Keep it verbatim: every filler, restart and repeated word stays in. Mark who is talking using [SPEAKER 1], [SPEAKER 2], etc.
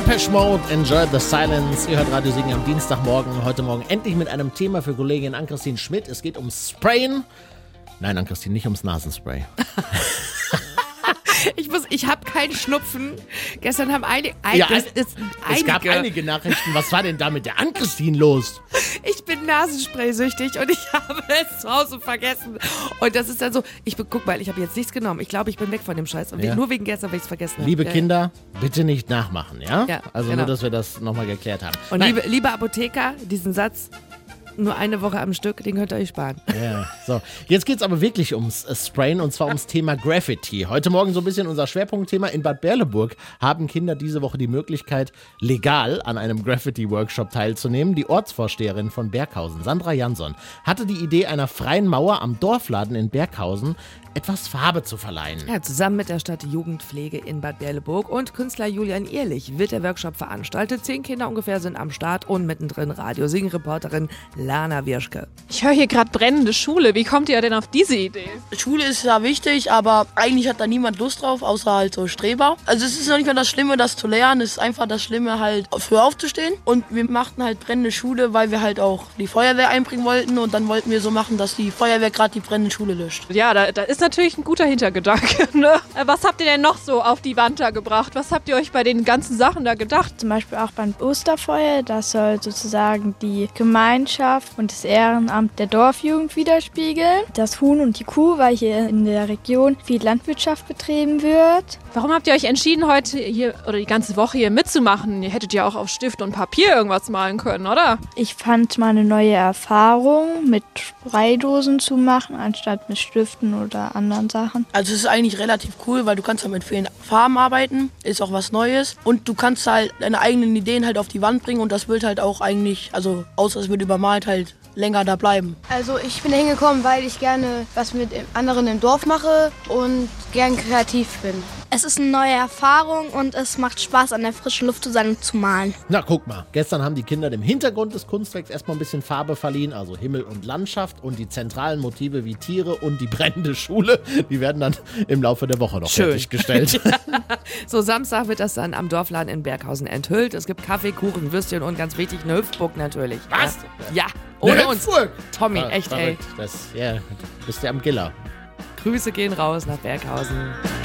[SPEAKER 1] Depeche Mode, Enjoy the Silence. Ihr hört Radio Siegen am Dienstagmorgen. Heute Morgen endlich mit einem Thema für Kollegin Ann-Christine Schmidt. Es geht ums Sprayen. Nein, Ann-Christine, nicht ums Nasenspray.
[SPEAKER 2] Ich muss, ich habe keinen Schnupfen. Gestern haben einige, ein,
[SPEAKER 1] ja,
[SPEAKER 2] es, es,
[SPEAKER 1] es
[SPEAKER 2] einige,
[SPEAKER 1] gab einige Nachrichten. Was war denn da mit der Ann-Christine los?
[SPEAKER 2] Ich bin Nasenspray-süchtig und ich habe es zu Hause vergessen. Und das ist dann so, ich guck mal, ich habe jetzt nichts genommen. Ich glaube, ich bin weg von dem Scheiß. Und
[SPEAKER 1] Ja.
[SPEAKER 2] nur wegen gestern, weil ich es vergessen habe.
[SPEAKER 1] Liebe
[SPEAKER 2] ja,
[SPEAKER 1] Kinder, bitte nicht nachmachen, ja?
[SPEAKER 2] Ja,
[SPEAKER 1] also
[SPEAKER 2] genau.
[SPEAKER 1] nur, dass wir das nochmal geklärt haben.
[SPEAKER 2] Und
[SPEAKER 1] Nein.
[SPEAKER 2] liebe, liebe Apotheker, diesen Satz, nur eine Woche am Stück, den könnt ihr euch sparen.
[SPEAKER 1] Ja, so. Jetzt geht's aber wirklich ums äh, Sprayen und zwar ums Thema Graffiti. Heute Morgen so ein bisschen unser Schwerpunktthema. In Bad Berleburg haben Kinder diese Woche die Möglichkeit, legal an einem Graffiti-Workshop teilzunehmen. Die Ortsvorsteherin von Berghausen, Sandra Jansson, hatte die Idee, einer freien Mauer am Dorfladen in Berghausen etwas Farbe zu verleihen.
[SPEAKER 2] Ja, zusammen mit der Stadt Jugendpflege in Bad Berleburg und Künstler Julian Ehrlich wird der Workshop veranstaltet. Zehn Kinder ungefähr sind am Start und mittendrin Radio-Singen-Reporterin Lana Wirschke.
[SPEAKER 3] Ich höre hier gerade brennende Schule. Wie kommt ihr denn auf diese Idee?
[SPEAKER 4] Schule ist ja wichtig, aber eigentlich hat da niemand Lust drauf, außer halt so Streber. Also es ist noch nicht mal das Schlimme, das zu lernen, es ist einfach das Schlimme, halt früh aufzustehen. Und wir machten halt brennende Schule, weil wir halt auch die Feuerwehr einbringen wollten und dann wollten wir so machen, dass die Feuerwehr gerade die brennende Schule löscht.
[SPEAKER 3] Ja, da, da ist natürlich ein guter Hintergedanke. Ne? Was habt ihr denn noch so auf die Wand da gebracht? Was habt ihr euch bei den ganzen Sachen da gedacht?
[SPEAKER 5] Zum Beispiel auch beim Osterfeuer, das soll sozusagen die Gemeinschaft und das Ehrenamt der Dorfjugend widerspiegeln. Das Huhn und die Kuh, weil hier in der Region viel Landwirtschaft betrieben wird.
[SPEAKER 3] Warum habt ihr euch entschieden, heute hier oder die ganze Woche hier mitzumachen? Ihr hättet ja auch auf Stift und Papier irgendwas malen können, oder?
[SPEAKER 5] Ich fand mal eine neue Erfahrung, mit Spraydosen zu machen, anstatt mit Stiften oder anderen Sachen.
[SPEAKER 4] Also es ist eigentlich relativ cool, weil du kannst halt mit vielen Farben arbeiten, ist auch was Neues. Und du kannst halt deine eigenen Ideen halt auf die Wand bringen und das wird halt auch eigentlich, also außer es wird übermalt, halt länger da bleiben.
[SPEAKER 6] Also ich bin hingekommen, weil ich gerne was mit anderen im Dorf mache und gern kreativ bin.
[SPEAKER 7] Es ist eine neue Erfahrung und es macht Spaß, an der frischen Luft zu sein und zu malen.
[SPEAKER 1] Na, guck mal. Gestern haben die Kinder dem Hintergrund des Kunstwerks erstmal ein bisschen Farbe verliehen, also Himmel und Landschaft und die zentralen Motive wie Tiere und die brennende Schule, die werden dann im Laufe der Woche noch
[SPEAKER 2] Schön.
[SPEAKER 1] fertiggestellt.
[SPEAKER 2] So, Samstag wird das dann am Dorfladen in Berghausen enthüllt. Es gibt Kaffee, Kuchen, Würstchen und ganz wichtig eine Hüpfburg natürlich.
[SPEAKER 1] Was?
[SPEAKER 2] Ja, ja. ohne
[SPEAKER 1] Eine
[SPEAKER 2] uns.
[SPEAKER 1] Hüpfburg?
[SPEAKER 2] Tommy,
[SPEAKER 1] Ah,
[SPEAKER 2] echt ey.
[SPEAKER 1] verrückt. Das, ja, bist du am Giller.
[SPEAKER 2] Grüße gehen raus nach Berghausen.